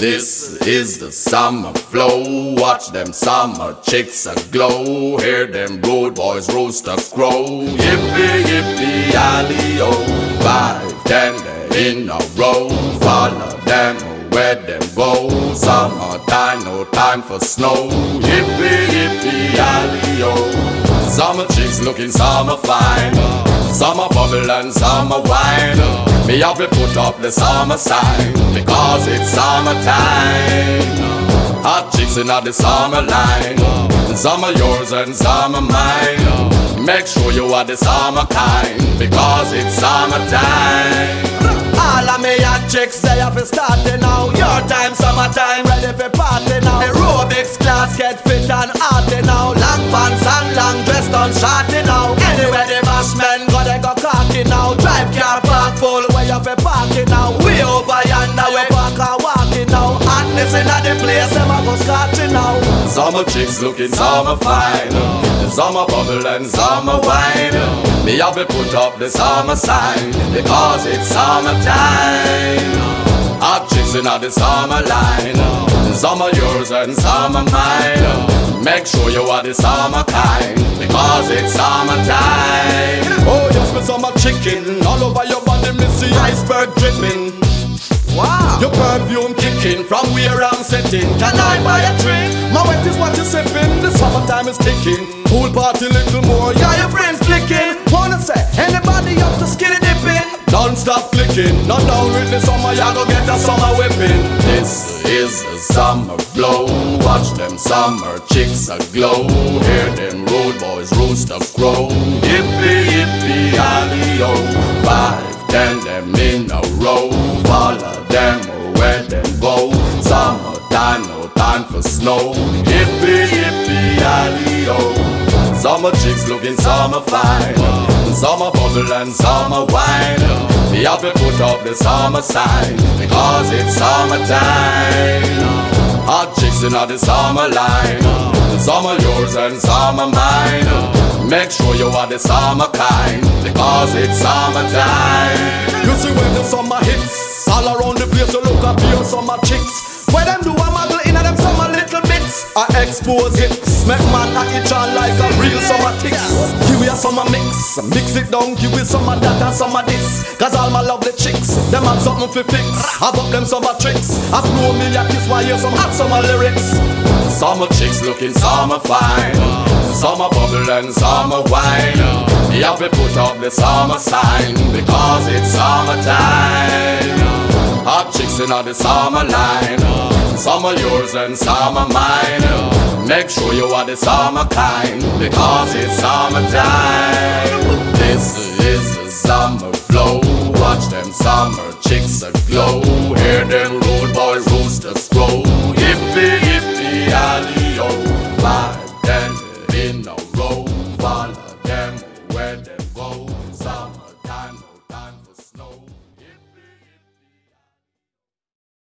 This is the summer flow. Watch them summer chicks aglow. Hear them road boys roosters crow. Yippee, yippee, alley-o. 5, 10 in a row. Follow them where them go. Summertime, no time for snow. Yippee, yippee, alley-o. Summer chicks looking summer fine. Summer bubble and summer wine. Me have to put up the summer sign because it's summertime. Hot chicks in the summer line. Some are yours and some are mine. Make sure you are the summer kind because it's summertime. All of me hot chicks, they have to start it now. Your time, summertime, ready for party now. Aerobics class get fit and hearty now. Long pants and long dress done shorty now. Anywhere the bash men go, they go cocky now. Drive car park full, where you fi parking now. We over yonder, we park and walking now. Hotness in the place, them a go scotching now. Summer chicks looking summer fine. Summer bubble and summer wine. Me have to put up the summer sign because it's summertime. Hot chicks in the summer line. Some are yours and some are mine. Make sure you are the summer kind because it's summertime. Oh yes, me summer chicken all over your body, me see iceberg dripping. Wow. Your perfume kicking from where I'm sitting. Can I buy a drink? My wet is what you're sipping. The summertime is ticking. Pool party little more. Yeah, your friends flicking. Wanna say anybody up to skinny dipping? Don't stop clicking. Not down with the summer, ya go get a summer whipping. This is a summer flow. Watch them summer chicks aglow. Hear them road boys roosters crow. Yippee, yippee, alley-o. 5, 10 them in a row. Follow them where them go. Summertime, no time for snow. Yippee, yippee, alley-o. Summer chicks looking summer fine. Summer bubble and summer wine. We have to put up the summer sign because it's summertime. Hot chicks in the summer line. Some are yours and some are mine. Make sure you are the summer kind because it's summertime. You see when the summer hits, all around the place you look up your summer chicks. Where them do a model in them summer little bits. I expose hips, make man a itch on like a real summer ticks. Give me a summer mix it down, give me some of that and some of this. Cause all my lovely chicks, them have something to fix. Have up them summer tricks. I blow me a kiss while you some hot summer lyrics. Summer chicks looking summer fine. Summer bubble and summer wine. You have to put up the summer sign because it's summertime. Hot chicks in the summer line. Some are yours and some are mine. Make sure you are the summer kind because it's summertime. This is the summer flow. Watch them summer chicks aglow. Hear them road boys roosters crow. Yippee, yippee, alley-o. 5, 10 in a row. Follow